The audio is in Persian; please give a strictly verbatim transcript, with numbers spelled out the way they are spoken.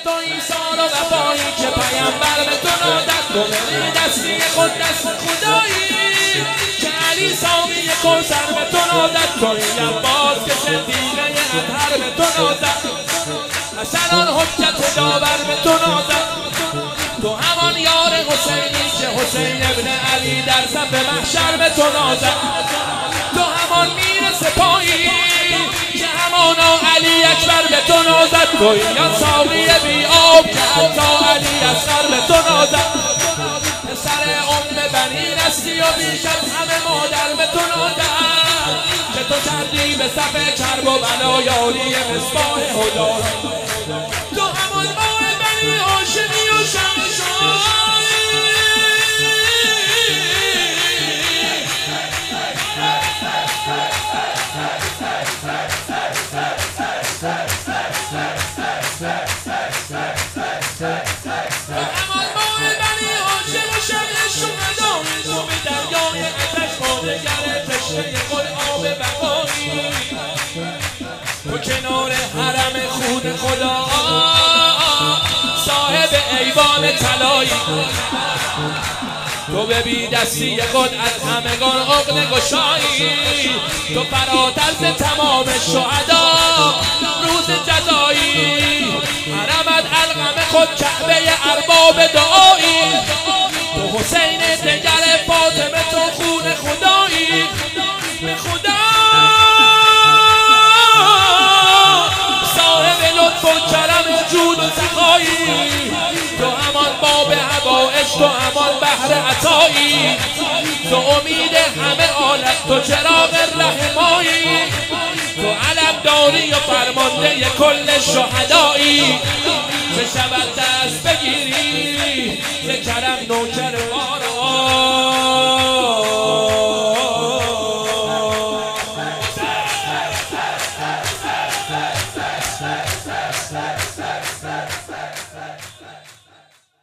تو ایثار و وفایی که پیامبر به تو نادت، تو بری دستی خود دست خدایی که علی ساقی کوثر به تو نادت، تو این عباس که صدیقه اطهر به تو نادت، حسن آن حجت داور به تو نادت، تو همان یار حسینی که حسین ابن علی در صف محشر به تو نازد، تو همان میر سپاهی که همانا علی اکبر به تو نازد، تو یا ساقی بی آب که حتی علی اصغر به تو نازد، پسر ام بنی نسلی و بیش از همه مادر به تو نازد که تو کردی به صف کرب و بلا یاری مصباح هدا، تو همان ماه بنی هاشمی و شمشایی همان ماه بنی هاشم و شمع شهدایی، تو به دریای اتش مادگر تشنه خود آب بقایی، تو کنار حرم خون خدا صاحب ایوان طلایی، تو به بی دستی خود از همگان عقده گشایی، تو فراتر ز تمام شهدا روز جزایی، حرمت الغم خود کعبه ارباب دعایی، تو حسین دگر فاطمه تو خون خدایی، به خدا صاحب لطف و کرم جود و سخایی، تو همان باب هوایج، تو همان بحر عطایی، تو امید همه عالم، تو چراغ رحمایی، تو علمداری و فرمانده کل شهدایی، چه شود دست بگیری ز کرم نوکر